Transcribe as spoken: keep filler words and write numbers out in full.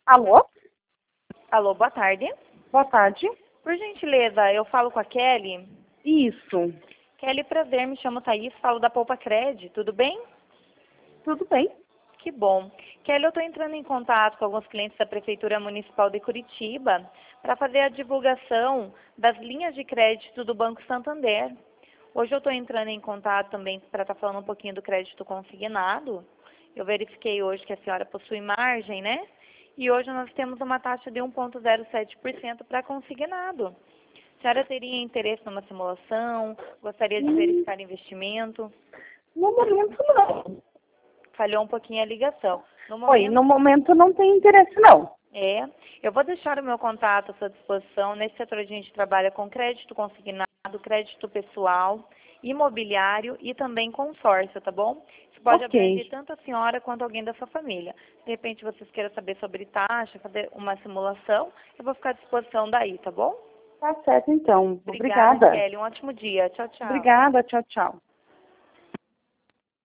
Alô? Alô, boa tarde. Boa tarde. Por gentileza, eu falo com a Kelly. Isso. Kelly, prazer, me chamo Thaís, falo da Poupa Cred, tudo bem? Tudo bem? Que bom. Kelly, eu estou entrando em contato com alguns clientes da Prefeitura Municipal de Curitiba para fazer a divulgação das linhas de crédito do Banco Santander. Hoje eu estou entrando em contato também para estar falando um pouquinho do crédito consignado. Eu verifiquei hoje que a senhora possui margem, né? E hoje nós temos uma taxa de um vírgula zero sete por cento para consignado. A senhora teria interesse numa simulação? Gostaria de Hum, verificar investimento? no momento não. Falhou um pouquinho a ligação. No Oi, momento, no momento não tem interesse não. é. Eu vou deixar o meu contato à sua disposição. Nesse setor a gente trabalha com crédito consignado, crédito pessoal, imobiliário e também consórcio, tá bom? Isso pode Ok. abranger tanto a senhora quanto alguém da sua família. De repente vocês queiram saber sobre taxa, fazer uma simulação, eu vou ficar à disposição daí, tá bom? Tá certo então. Obrigada, Obrigada. Kelly. Um ótimo dia. Tchau, tchau. Obrigada, tchau, tchau.